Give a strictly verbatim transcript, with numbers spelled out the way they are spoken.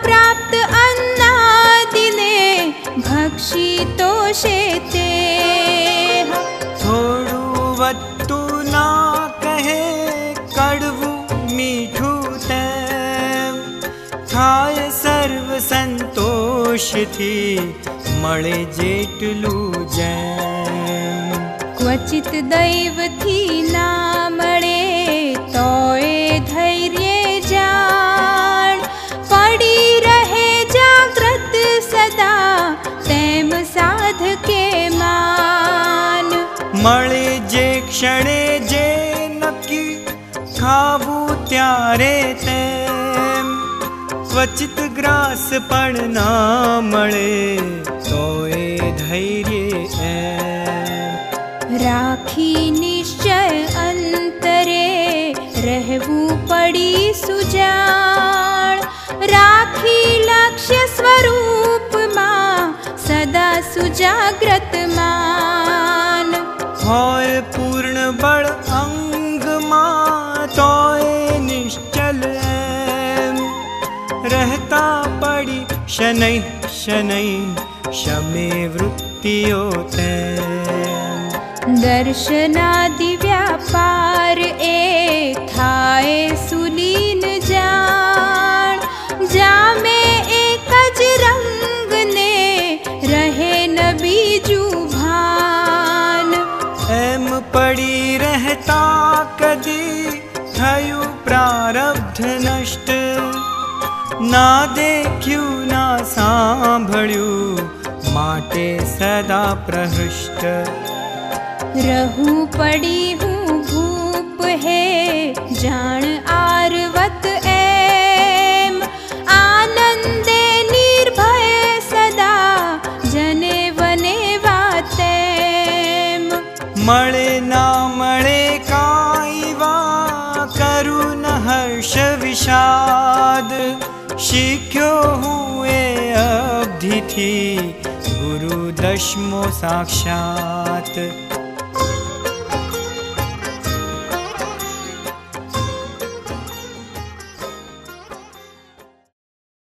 प्राप्त अन्नादिने भक्षितो शेते। थोड़ू वत्तु ना कहे कड़वू मीठू तेम, थाय सर्व संतोष थी मळे जेटलू जेम। क्वचित दैव थी ना मळे तोय धैर्य जाण, पड़ी रहे जागृत सदा तेम साधके मान। मळे जे क्षणे जे नक्की खावू त्यारे तेम, क्वचित ग्रास पण ना मळे तोय धैर्य एम। राखी निश्चय अंतरे रहवू पड़ी सुजाण, राखी लक्ष्य स्वरूप मां सदा सुजाग्रत मान। होय पूर्ण बल अंग मां तोय निश्चल एम, रहता पड़ी शनै शनै शमे वृत्तियो तेम। दर्शनादि व्यापार ए थाए सुलीन जान, जामे एक ज रंग ने रहे न बीजू भान। एम पड़ी रहता कदी थयु प्रारब्ध नष्ट, ना देख्यू ना सांभळ्यू माटे सदा प्रहृष्ट। रहू पड़ी हूँ भूप है जान आरवत एम, आनंदे निर्भय सदा जने वने वातेम। मळे ना मळे काई वा करू न हर्ष विषाद, शिख्यो हूँ ए अवधि थी गुरु दशमो साक्षात।